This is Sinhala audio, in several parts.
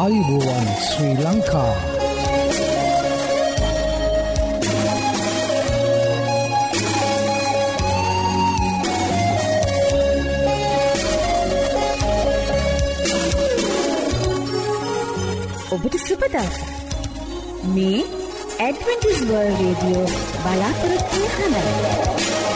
ආයුබෝවන් ශ්‍රී ලංකා. ඔබට සුබ දවසක්. මේ ඇඩ්වෙන්ටිස් වර්ල්ඩ් රේඩියෝ බලාපොරොත්තු හඬයි.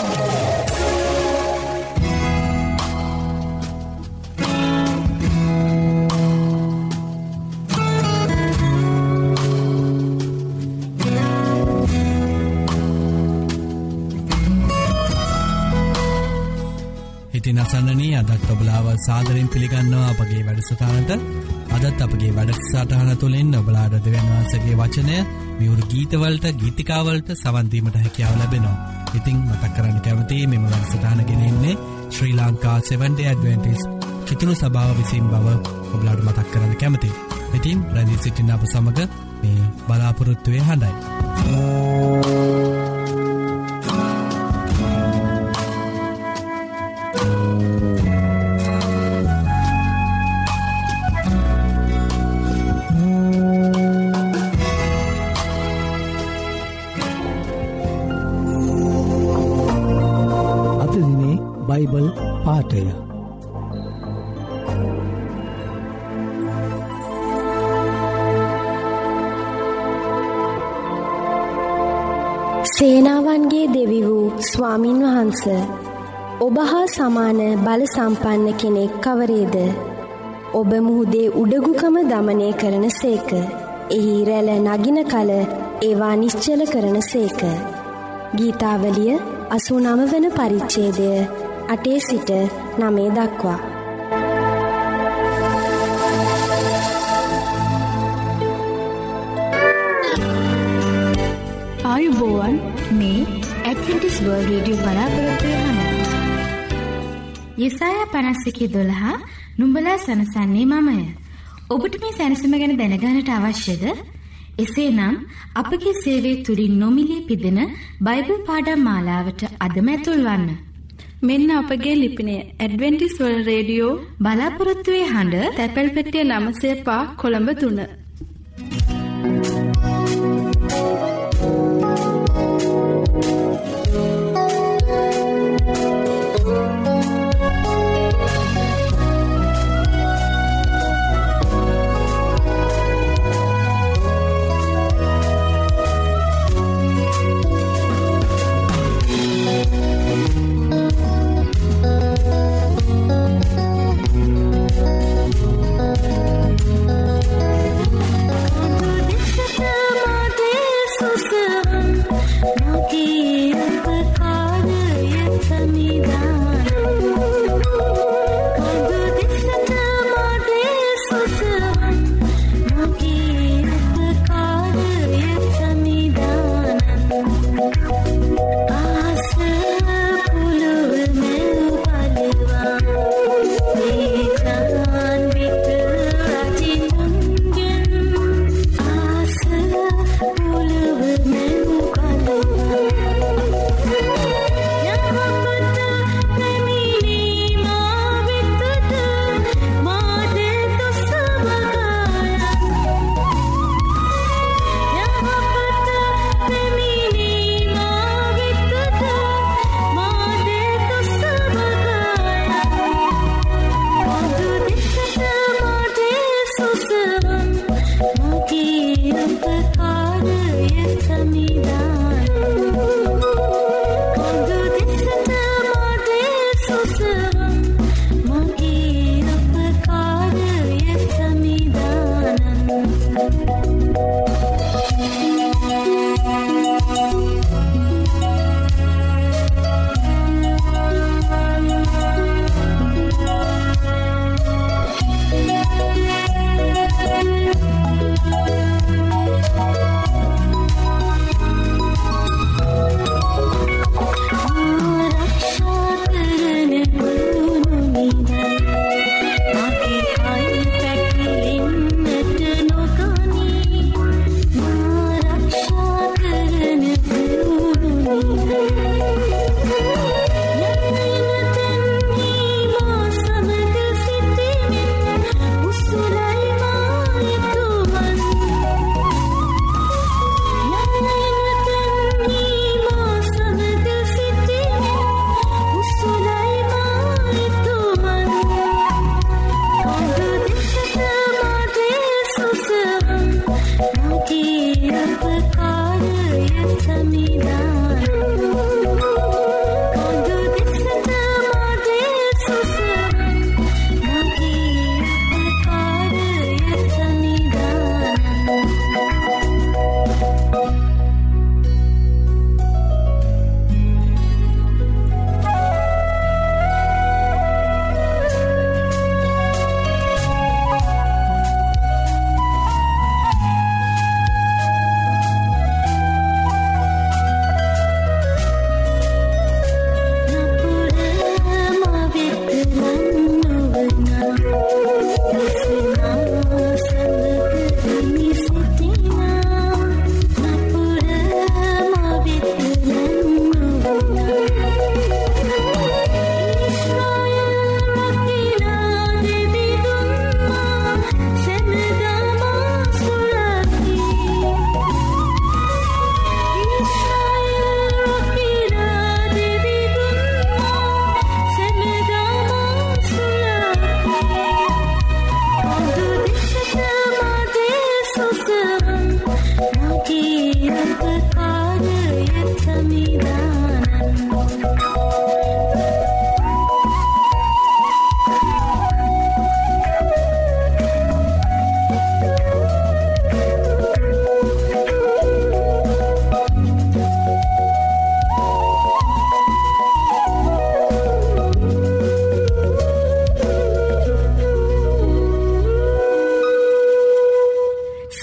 ඉතින් අසන්නනී අදත් ඔබලාව සාදරයෙන් පිළිගන්නවා අපගේ වැඩසටහනට. අදත් අපගේ වැඩසටහන තුළින් ඔබලාට දෙවියන් වහන්සේගේ වචනය මියුරු ගීතවලට ගීතිකාවලට සවන් දීමට හැකියාව ලැබෙනවා. ඉතින් මතක් කරන්න කැමතියි මෙම වැඩසටහන ගෙනෙන්නේ ශ්‍රී ලංකා 7 Day Adventist කිතුණු සභාව විසින් බව ඔබලාට මතක් කරන්න කැමතියි. ඉතින් රැඳී සිටින්න අප සමග මේ බලාපොරොත්තුවේ හඬයි. බයිබල් පාඨය. සේනාවන්ගේ දෙවි වූ ස්වාමින් වහන්ස, ඔබ හා සමාන බල සම්පන්න කෙනෙක් කවරේද? ඔබ මුහුදේ උඩගුකම දමනය කරන සේක. එහි රැළ නගින කල ඒවා නිශ්චල කරන සේක. ගීතාවලිය 89 වන පරිච්ඡේදය 8 සිට 9 දක්වා. ආයුබෝවන් මේ ඇඩ්වෙන්ටිස් වර්ල්ඩ් රේඩියෝ බලාපොරොත්තු වෙනවා. යෙසායා 51:12 නුඹලා සනසන්නේ මමය. ඔබට මේ සැනසීම ගැන දැනගන්නට අවශ්‍යද? එසේනම් අපගේ සේවය තුලින් නොමිලේ පිදෙන බයිබල් පාඩම් මාලාවට අදම ඇතුල් වන්න. මෙන්න අපගේ ලිපිනය ඇඩ්වෙන්ටිස් වර්ල්ඩ් රේඩියෝ බලාපොරොත්තුවේ හඬ තැපැල් පෙට්ටිය 905 කොළඹ 3.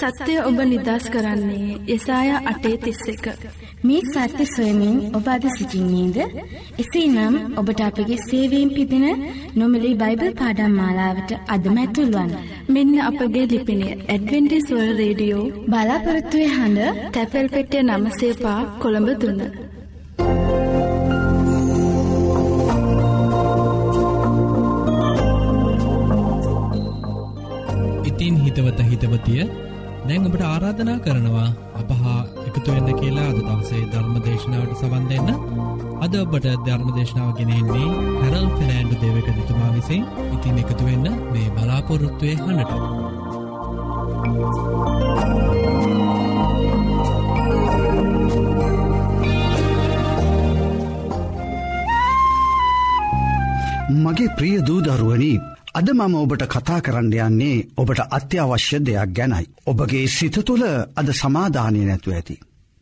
සත්‍යය ඔබ නිදහස් කරන්නේ යෙසායා 8:31. මේ සත්‍ය සොයමින් ඔබ අද සිටින්නේද? එසේනම් ඔබට අපගේ සේවයෙන් පිදෙන නොමිලේ බයිබල් පාඩම් මාලාවට අදම ඇතුල් වන්න. මෙන්න අපගේ ලිපිනය ඇඩ්වෙන්ටිස් වර්ල්ඩ් රේඩියෝ බලාපොරොත්තුවේ හඬ තැපැල් පෙට්ටිය 9 කොළඹ 3. ඉතින් හිතවත හිතවතිය දැන් ඔබට ආරාධනා කරනවා අප හා එකතු වෙන්න කියලා අද දවසේ ධර්ම දේශනාවට සවන් දෙන්න. අද ඔබට ධර්ම දේශනාව ගෙනෙන්නේ හැරල් ෆෙනෑන්ඩු දේවක දිතුමා විසින්. ඉතින් එකතු වෙන්න මේ බලාපොරොත්තුවේ හඬට. මගේ ප්‍රිය දූ දරුවනි, අද මම ඔබට කතා කරන්න යන්නේ ඔබට අත්‍යවශ්‍ය දෙයක් ගැනයි. ඔබගේ සිත තුළ අද සමාදානය නැතුව ඇති.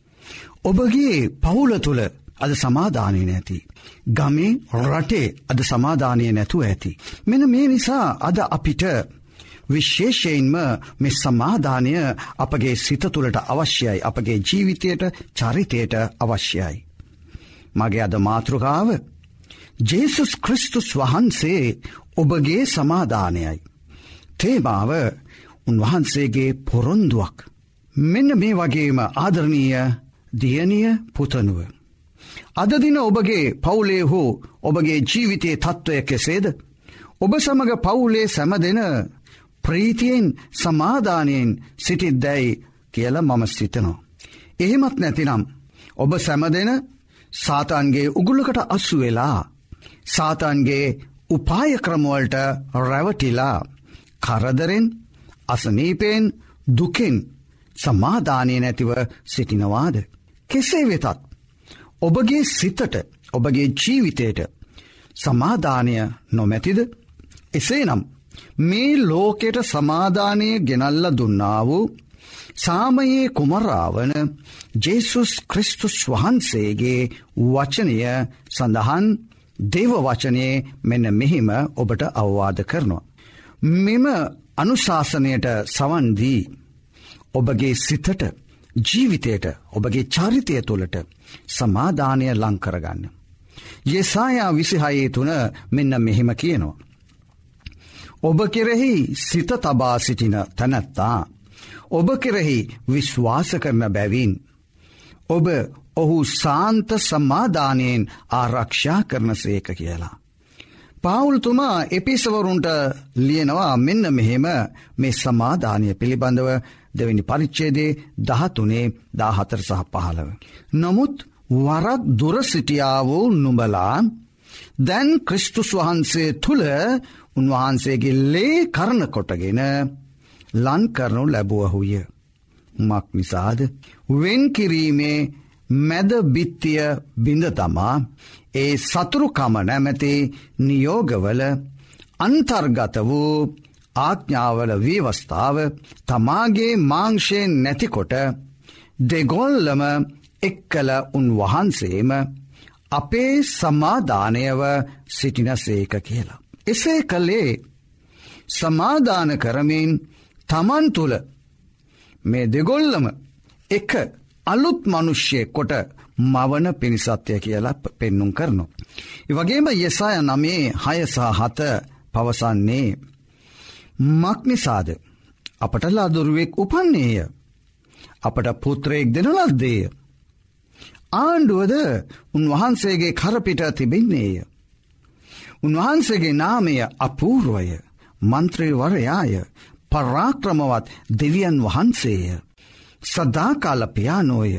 ඔබගේ පවුල තුළ අද සමාදානය නැති. ගමේ රටේ අද සමාදානය නැතුව ඇති. මෙන්න මේ නිසා අද අපිට විශේෂයෙන්ම මේ සමාදානය අපගේ සිත තුළට අවශ්‍යයි. අපගේ ජීවිතයට, චරිතයට අවශ්‍යයි. මගේ අද මාතෘකාව ජේසුස් ක්‍රිස්තුස් වහන්සේ ඔබගේ සමාදානයයි. තේමාව උන්වහන්සේගේ පොරොන්දුවක්. මෙන්න මේ වගේම ආදරණීය දියණිය පුතණුව, අද දින ඔබගේ පවුලේ හෝ ඔබගේ ජීවිතයේ තත්ත්වය කෙසේද? ඔබ සමග පවුලේ සැමදෙන ප්‍රීතියෙන් සමාදානයෙන් සිටිද්දැයි කියලා මම සිතනවා. එහෙමත් නැතිනම් ඔබ සැමදෙන සාතාන්ගේ උගුලකට අසු වෙලා, සාතාන්ගේ උපාය ක්‍රමවලට රැවටිලා, කරදරෙන්, අසනීපෙන්, දුකෙන් සමාදානය නැතිව සිටිනවාද? කෙසේ වෙතත් ඔබගේ සිතට, ඔබගේ ජීවිතයට සමාදානය නොමැතිද? එසේනම් මේ ලෝකයට සමාදානය ගෙනල්ලා දුන්නා වූ සාමයේ කුමරාවන ජේසුස් ක්‍රිස්තුස් වහන්සේගේ වචනය සඳහන් දේව වචනයේ මෙන්න මෙහිම ඔබට අවවාද කරනවා. මෙම අනුශාසනයට සවන් දී ඔබගේ සිතට, ජීවිතයට, ඔබගේ චරිතය තුළට සමාදානය ලං කරගන්න. යෙසායා 26:3 මෙන්න මෙහිම කියනවා. ඔබ කෙරෙහි සිත තබා සිටින තැනැත්තා ඔබ කෙරෙහි විශ්වාස කරන බැවින් ඔබ ඔහු සාන්ත සමාදානයෙන් ආරක්ෂා කරන සේක කියලා. පාවුල්තුමා එපිසවරුන්ට ලියනවා මෙන්න මෙහෙම මේ සමාදානය පිළිබඳව දෙවෙනි පරිච්ඡේදයේ 13:14-15. නමුත් වරක් දුර සිටියා වූ නුඹලා දැන් ක්‍රිස්තුස් වහන්සේ තුල උන්වහන්සේගේ ලේ කරන කොටගෙන ලං කරනු ලැබුවහුය. මක් නිසාද? වෙන් කිරීමේ මැද බිත්තිය බිඳ තමා ඒ සතුරුකම නැමැති නියෝගවල අන්තර්ගත වූ ආඥාවල ව්‍යවස්ථාව තමාගේ මාංශයෙන් නැතිකොට දෙගොල්ලම එක්කල උන්වහන්සේම අපේ සමාදානයව සිටිනසේක කියලා. එසේ කළේ සමාදාන කරමින් තමන් තුළ මේ දෙගොල්ලම එක අලුත් මනුෂ්‍ය කොට මවන පිණිසත්ය කියලා පෙන්නුම් කරනවා. ඒ වගේම යෙසායා 9:6-7 පවසන්නේ මක් නිසාද අපට ලදරුවෙක් උපන්නේය, අපට පුත්‍රයෙක් දෙනු ලද්දේය. ආණ්ඩුවද උන්වහන්සේගේ කරපිට තිබෙන්නේය. උන්වහන්සේගේ නාමය අපූර්වය, මන්ත්‍රීවරයාය, පරාක්‍රමවත් දෙවියන් වහන්සේය, සදාකාල පියානෝය,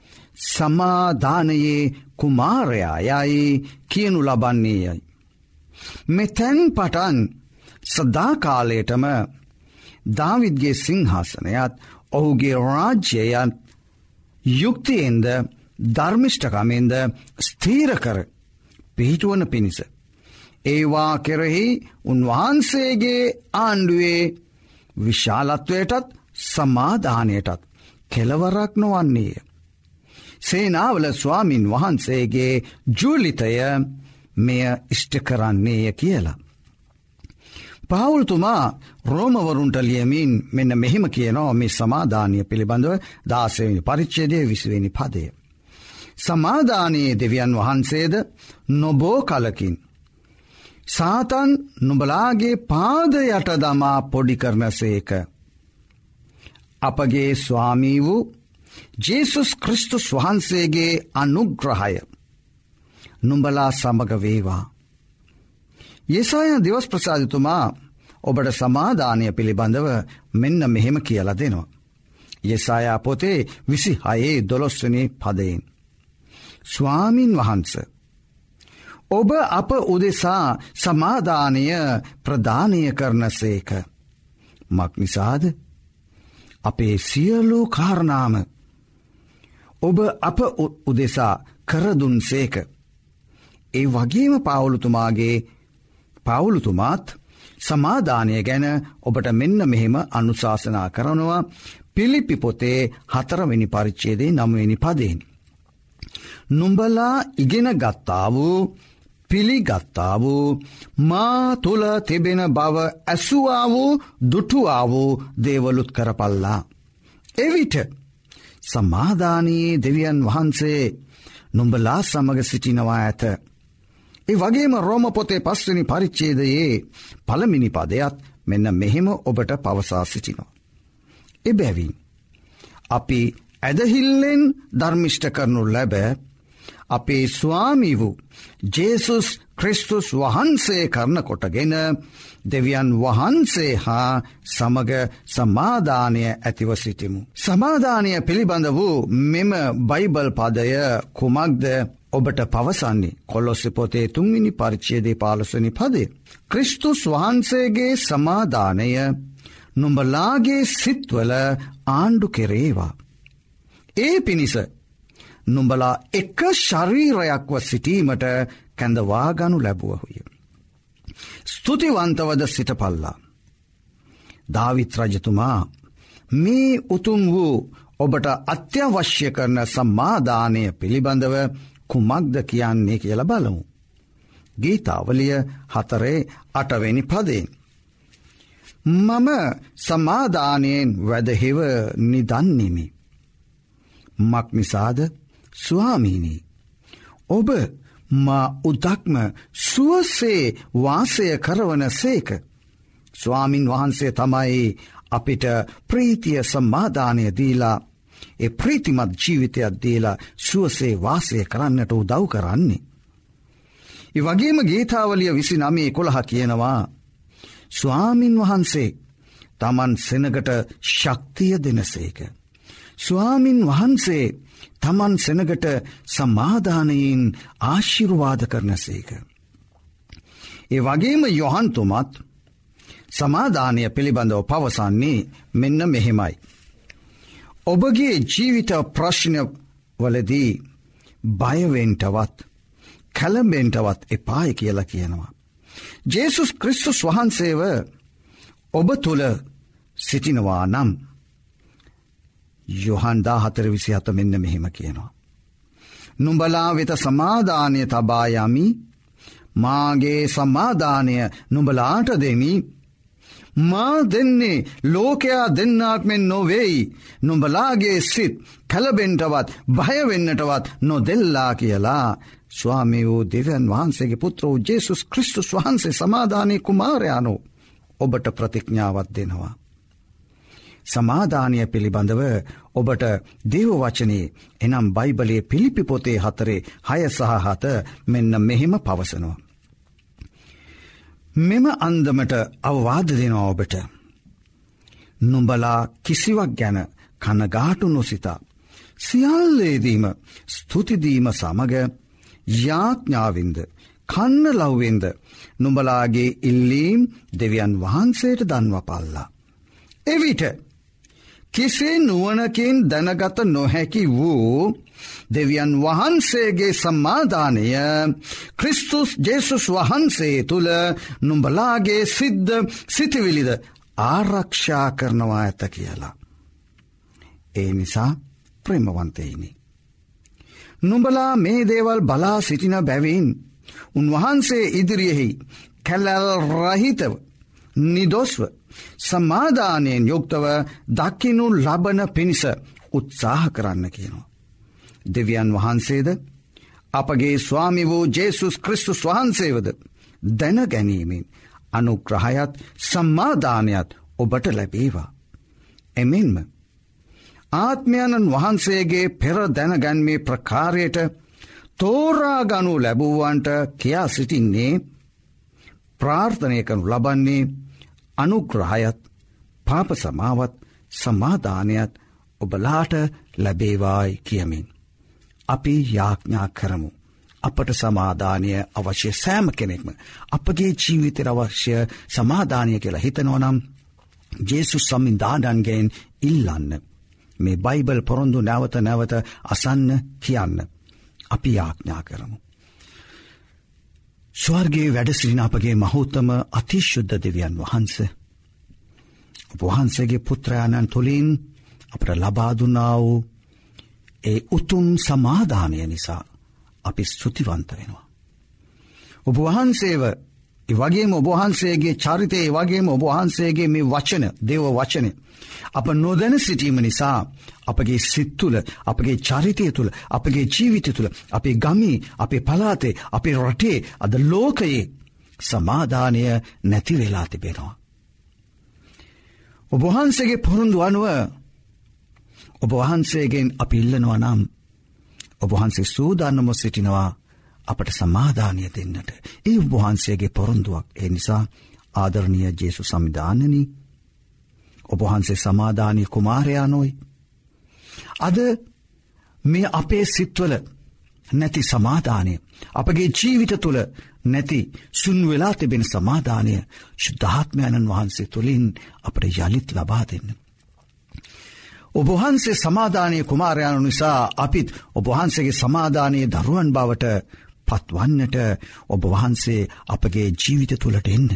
සමාදානයේ කුමාරයායයි කියනු ලබන්නේයයි. මෙතැන් පටන් සදාකාලයටම දාවිද්ගේ සිංහාසනයත් ඔහුගේ රාජ්‍යයත් යුක්තියෙන්ද ධර්මිෂ්ඨකමෙන්ද ස්ථීර කර පිහිටුවන පිණිස ඒවා කෙරෙහි උන්වහන්සේගේ ආණ්ඩුවේ විශාලත්වයටත් සමාදානයටත් කෙලවරක් නොවන්නේය. සේනාවල ස්වාමින් වහන්සේගේ ජූලිතය මෙය ඉෂ්ට කරන්නේය කියලා. පාවුල්තුමා රෝමවරුන්ට ලියමින් මෙන්න මෙහෙම කියනවා මේ සමාදානය පිළිබඳව 16 වෙනි පරිච්ඡේදයේ 20 වෙනි පදය. සමාදානයේ දෙවියන් වහන්සේද නොබෝ කලකින් සාතන් නුඹලාගේ පාද යට දමා පොඩි කරනසේක. අපගේ ස්වාමී වූ ජේසුස් ක්‍රිස්තුස් වහන්සේගේ අනුග්‍රහය නුඹලා සමග වේවා. යෙසායා දිවස් ප්‍රසාදිතුමා ඔබට සමාදානය පිළිබඳව මෙන්න මෙහෙම කියලා දෙනවා. යෙසායා පොතේ 26:12 වෙනි පදයෙන්. ස්වාමින් වහන්සේ ඔබ අප උදෙසා සමාදානය ප්‍රදානය කරනසේක. මක් නිසාද? අපේ සියලු කාරණාම ඔබ අප උදෙසා කරදුන්සේක. ඒ වගේම පාවුලුතුමාත් සමාදානය ගැන ඔබට මෙන්න මෙහෙම අනුශාසනා කරනවා පිලිප්පි පොතේ 4 වෙනි පරිච්ඡේදයේ 9 වෙනි පදයෙන්. නුඹලා ඉගෙන ගත්තා වූ පිළිගත්තා වූ මා තුල තිබෙන බව ඇසුවා වූ දුටුවා වූ දේවලුත් කරපල්ලා. එවිට සමාදානයේ දෙවියන් වහන්සේ නුඹලා සමග සිටිනවා ඇත. ඒ වගේම රෝම පොතේ 5 වෙනි පරිච්ඡේදයේ 1 වෙනි පදයට මෙන්න මෙහෙම ඔබට පවසා සිටිනවා. එබැවින් අපි ඇදහිල්ලෙන් ධර්මිෂ්ඨ කරනු ලැබ අපේ ස්වාමී වූ ජේසුස් ක්‍රිස්තුස් වහන්සේ කරන කොටගෙන දෙවියන් වහන්සේ හා සමග සමාදානය ඇතිව සිටිමු. සමාදානය පිළිබඳ වූ මෙම බයිබල් පදය කුමක්ද ඔබට පවසන්නේ? කොලොස්සේ පොතේ 3 වෙනි පරිච්ඡේදයේ 15 වෙනි පදය. ක්‍රිස්තුස් වහන්සේගේ සමාදානය නුඹලාගේ සිත්වල ආණ්ඩු කෙරේවා. ඒ පිණිස නුඹලා එක ශරීරයක්ව සිටීමට කැඳවා ගනු ලැබුවහුය. ස්තුතිවන්තවද සිටපල්ලා. දාවිත් රජතුමා මේ උතුම් වූ ඔබට අත්‍යවශ්‍ය කරන සමාදානය පිළිබඳව කුමක්ද කියන්නේ කියලා බලමු. ගීතාවලිය 4:8 වෙනි පදයෙන්. මම සමාදානයෙන් වැදහිව නිදන්නෙමි. මක් නිසාද? ස්වාමීනි ඔබ මා උදක්ම සුවසේ වාසය කරවන සේක. ස්වාමින් වහන්සේ තමයි අපිට ප්‍රීතිය සමාදානය දීලා ඒ ප්‍රීතිමත් ජීවිතයක් දීලා සුවසේ වාසය කරන්නට උදව් කරන්නේ. ඒ වගේම ගීතාවලිය 29:11 කියනවා ස්වාමින් වහන්සේ තමන් සෙනගට ශක්තිය දෙනසේක. ස්වාමින් වහන්සේ තමන් සෙනගට සමාදානයෙන් ආශිර්වාද කරනසේක. ඒ වගේම යොහන්තුමත් සමාදානය පිළිබඳව පවසන්නේ මෙන්න මෙහෙමයි. ඔබගේ ජීවිත ප්‍රශ්නවලදී බයවෙන්ටවත් කලඹෙන්ටවත් එපායි කියලා කියනවා. ජේසුස් ක්‍රිස්තුස් වහන්සේව ඔබ තුළ සිටිනවා නම් යොහන් 14:27 මෙන්න මෙහෙම කියනවා. නුඹලා වෙත සමාදානය තබා යමි. මාගේ සමාදානය නුඹලාට දෙමි. මා දෙන්නේ ලෝකයා දෙන්නාක් මෙන් නොවේයි. නුඹලාගේ සිත් කලබෙන්ටවත් බය වෙන්නටවත් නොදෙල්ලා කියලා ස්වාමී වූ දෙවියන් වහන්සේගේ පුත්‍ර වූ ජේසුස් ක්‍රිස්තුස් වහන්සේ සමාදානයේ කුමාරයාණෝ ඔබට ප්‍රතිඥාවක් දෙනවා. සමාදානය පිළිබඳව ඔබට දේව වචනේ එනම් බයිබලයේ පිලිප්පි පොතේ 4:6-7 මෙන්න මෙහෙම පවසනවා. මෙම අන්දමට අවවාද දෙනවා ඔබට. නුඹලා කිසිවක් ගැන කනගාටු නොසිතා සියල්ලේදීම ස්තුතිදීම සමග යාඥාවෙන්ද කන්නලව්වෙන්ද නුඹලාගේ ඉල්ලීම් දෙවියන් වහන්සේට දන්වපල්ලා. එවිට කිසි නුවණකින් දැනගත නොහැකි වූ දෙවියන් වහන්සේගේ සමාදානය ක්‍රිස්තුස් ජේසුස් වහන්සේ තුල නුඹලාගේ සිතවිලිද ආරක්ෂා කරනවා ඇත කියලා. ඒ නිසා ප්‍රේමවන්තයිනි, නුඹලා මේ දේවල් බලා සිටින බැවින් උන්වහන්සේ ඉදිරියෙහි කැලල් රහිතව නිදොස්ව සමාදානයෙන් යුක්තව දකිනු ලබන පිණිස උත්සාහ කරන්න කියනවා. දෙවියන් වහන්සේද අපගේ ස්වාමි වූ ජේසුස් ක්‍රිස්තුස් වහන්සේවද දැන ගැනීමෙන් අනුග්‍රහයත් සමාදානයත් ඔබට ලැබේවා. එමෙන්ම ආත්මයණන් වහන්සේගේ පෙර දැනගැන්මේ ප්‍රකාරයට තෝරාගනු ලැබුවන්ට කියා සිටින්නේ ප්‍රාර්ථනය කරනු ලබන්නේ අනුග්‍රහයත් පාප සමාවත් සමාදානයත් ඔබලාට ලැබේවායි කියමින්. අපි යාඥා කරමු. අපට සමාදානය අවශ්‍ය සෑම කෙනෙක්ම අපගේ ජීවිතයට අවශ්‍ය සමාදානය කියලා හිතනවනම් ජේසුස් සම්විධානයෙන් ඉල්ලන්න. මේ බයිබල් පොරොන්දු නැවත නැවත අසන්න කියන්න. අපි යාඥා කරමු. ස්වර්ගයේ වැඩ සිටින අපගේ මහෝත්තම අතිශුද්ධ දෙවියන් වහන්සේ, ඔබ වහන්සේගේ පුත්‍රයාණන් තුළින් අපට ලබා දුන්නා වූ ඒ උතුම් සමාදානය නිසා අපි ස්තුතිවන්ත වෙනවා. ඔබ වහන්සේව වගේම ඔබ වහන්සේගේ චරිතය වගේම ඔබ වහන්සේගේ මේ වචන, දේව වචන අප නොදැන සිටීම නිසා අපගේ සිත් තුළ, අපගේ චරිතය තුළ, අපගේ ජීවිතය තුළ, අපේ ගමේ, අපේ පළාතේ, අපේ රටේ, අද ලෝකයේ සමාදානය නැති වෙලා තිබෙනවා. ඔබ වහන්සේගේ පොරොන්දු අනුව ඔබ වහන්සේගෙන් අපි ඉල්ලනවා නම් ඔබ වහන්සේ සූදානම්ව සිටිනවා අපට සමාදානය දෙන්නට. ඒ ඔබ වහන්සේගේ පොරොන්දුවක්. ඒ නිසා ආදරණීය ජේසුස් සම්විධානනි, ඔබ වහන්සේ සමාදානීය කුමාරයා නොයි. අද මේ අපේ සිත්වල නැති සමාදානය, අපගේ ජීවිත තුළ නැති සුන් වෙලා තිබෙන සමාදානය ශුද්ධාත්මයණන් වහන්සේ තුළින් අපට යලිත් ලබා දෙන්න. ඔබ වහන්සේ සමාදානීය කුමාරයාණන් නිසා අපිත් ඔබ වහන්සේගේ සමාදානීය දරුවන් බවට පත්වන්නට ඔබ වහන්සේ අපගේ ජීවිත තුළට එන්න.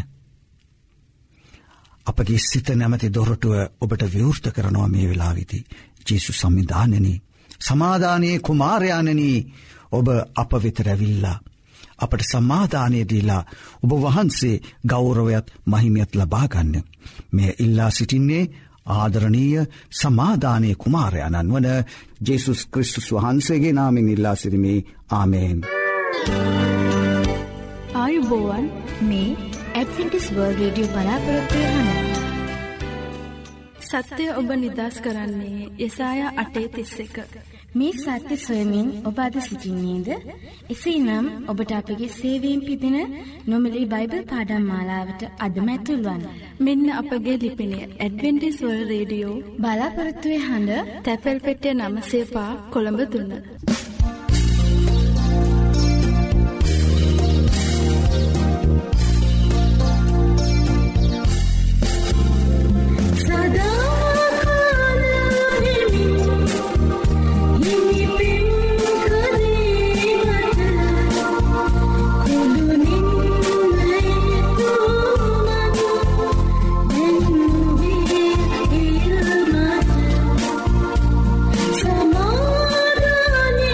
අපගේ සිත නැමැති දොරටුව ඔබට විවෘත කරනවා මේ වෙලාවේදී. ජේසුස් සම්විධානනි, සමාදානීය කුමාරයාණනි, ඔබ අප වෙත ඇවිල්ලා අපට සමාදානය දීලා ඔබ වහන්සේ ගෞරවයත් මහිමයත් ලබා ගන්න. මේ ඉල්ලා සිටින්නේ ආදරණීය සමාදානීය කුමාරයාණන් වන ජේසුස් ක්‍රිස්තුස් වහන්සේගේ නාමයෙන් ඉල්ලා සිටිමි. ආමේන්. ආයුබෝවන්, මේ ඇඩ්වෙන්ටිස් වර්ල්ඩ් රේඩියෝ බලාපොරොත්තු වෙන සත්‍යය ඔබ නිදහස් කරන්නේ යෙසායා 8:31. මේ සත්‍ය සොයමින් ඔබ අද සිටින්නේද? එසේනම් ඔබට අපගේ සේවයෙන් පිදෙන නොමිලේ බයිබල් පාඩම් මාලාවට අදම ඇතුල් වන්න. මෙන්න අපගේ ලිපිනය ඇඩ්වෙන්ටිස් වර්ල්ඩ් රේඩියෝ බලාපොරොත්තු වෙන හඬ, තැපැල් පෙට්ටිය 905 කොළඹ 3. Samara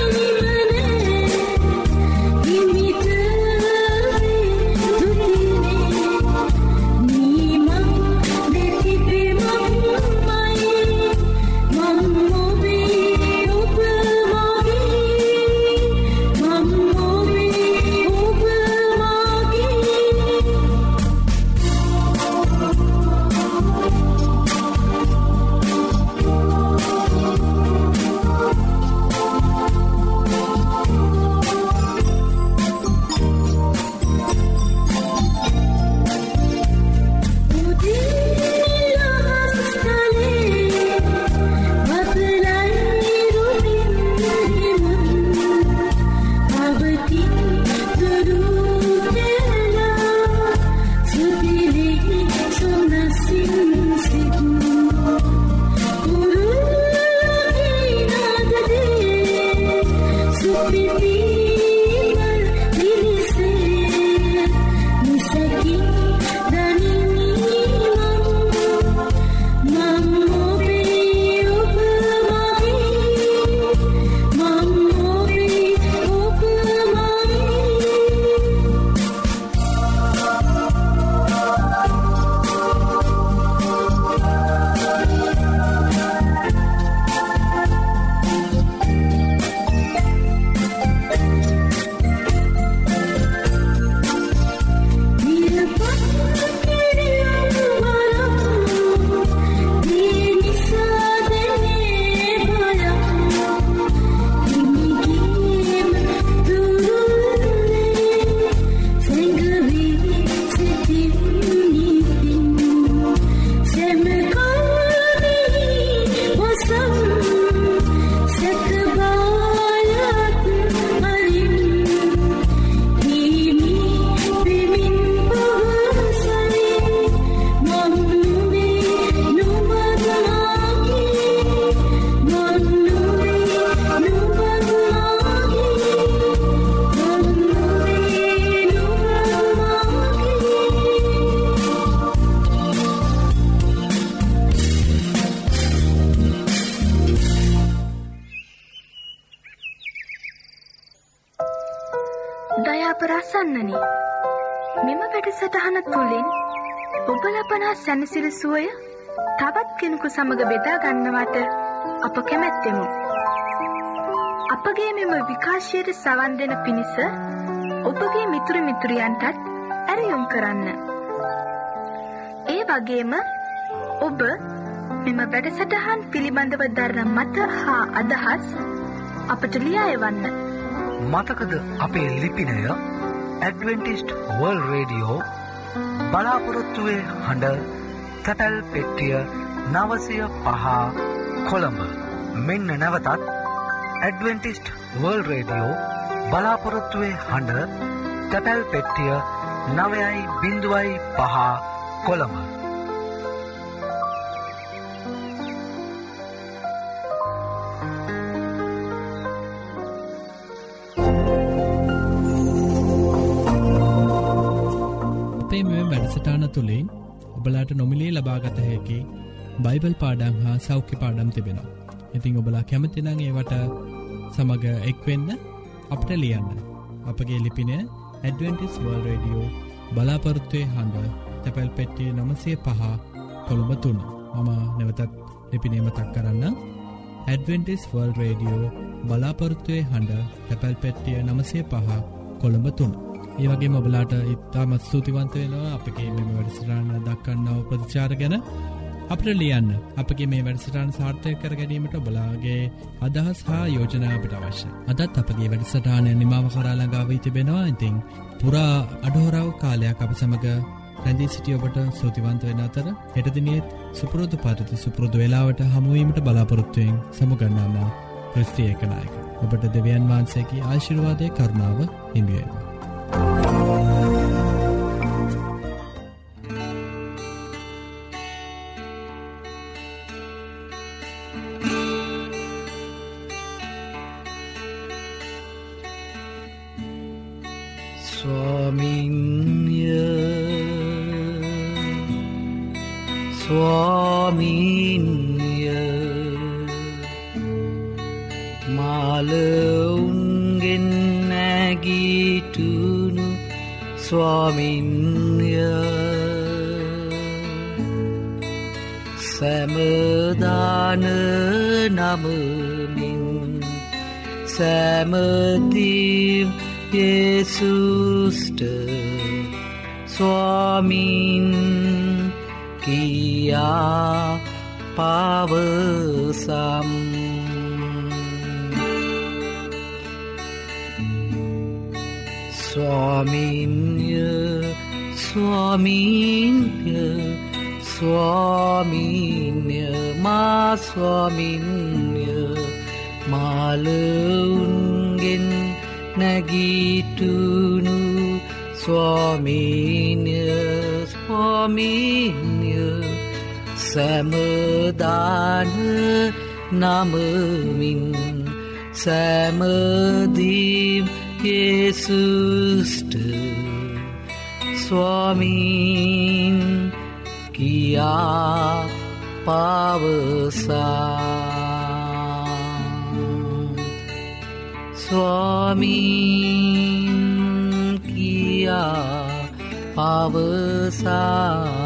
අසන්නනි. මෙම වැඩසටහන තුළින් ඔබ ලබන සැනසිලි සුවය තවත් කෙනෙකු සමග බෙදා ගන්නවට අප කැමැත්තෙමු. අපගේ මෙම විකාශයට සවන් දෙන පිණිස ඔබගේ මිතුරු මිතුරියන්ටත් ඇරයුම් කරන්න. ඒ වගේම ඔබ මෙම වැඩසටහන් පිළිබඳව දරන මත හා අදහස් අපට ලියා එවන්න. මතකද අපේ ලිපිනය ඇඩ්වෙන්ටිස්ට් වර්ල්ඩ් රේඩියෝ බලාපොරොත්තුවේ හඬ තැපැල් පෙට්ටිය 905 කොළඹ. මෙන්න නැවතත් ඇඩ්වෙන්ටිස්ට් වර්ල්ඩ් රේඩියෝ බලාපොරොත්තුවේ හඬ තැපැල් පෙට්ටිය 905 කොළඹ. වැඩසටහන තුළින් ඔබලාට නොමිලේ ලබාගත හැකි බයිබල් පාඩම් හා සෞඛ්‍ය පාඩම් තිබෙනවා. ඉතින් ඔබලා කැමති නම් ඒවට සමග එක්වෙන්න අපට ලියන්න. අපගේ ලිපිනය ඇඩ්වෙන්ටිස් වර්ල්ඩ් රේඩියෝ බලාපොරොත්තුවේ හඬ තැපැල් පෙට්ටිය 905 කොළඹ 3. මම නැවතත් ලිපිනය මතක් කරන්න. ඇඩ්වෙන්ටිස් වර්ල්ඩ් රේඩියෝ බලාපොරොත්තුවේ හඬ තැපැල් පෙට්ටිය 905 කොළඹ 3. ඒ වගේම ඔබලාට ඉතාමත් ස්තුතිවන්ත වෙනවා අපගේ මේ වැඩසටහන දක්වන්නව ප්‍රතිචාර ගැන. අපට ලියන්න. අපගේ මේ වැඩසටහන සාර්ථක කර ගැනීමට ඔබලාගේ අදහස් හා යෝජනා අපිට අවශ්‍යයි. අදත් අපගේ වැඩසටහන නිමාව කරා ළඟා වී තිබෙනවා. ඉතින් පුරා අඩහොරව කාලයක් අප සමග රැඳී සිටි ඔබට ස්තුතිවන්ත වෙන අතර හෙට දිනේ සුපුරුදු පරිදි සුපුරුදු වේලාවට හමු වීමට බලාපොරොත්තු වෙමින් සමුගන්නා ක්‍රිස්ති ඒකනායක ඔබට දෙවියන් වහන්සේගේ ආශිර්වාදයේ කරුණාව හිමි වේවා. ස්වාමීන්ය මාලවුන්ගෙන් නැගිටුණු ස්වාමීන්ය සෑමදාන නමමින් සෑමදීම් යේසුස්ට ස්වාමීන් කියා පවසම්. ස්වාමීන්ය ස්වාමීන්ය ස්වාමීන්ය මා ස්වාමීන්ය මාලවුන්ගෙන් නැගිටුණු ස්වාමීන්ය ස්වාමීන්ය සෑමදාන නමමින් සෑමදීම් යේසුස්ට ස්වාමීන් කියා පවසම්. ස්වාමීන් කියා පවසම්.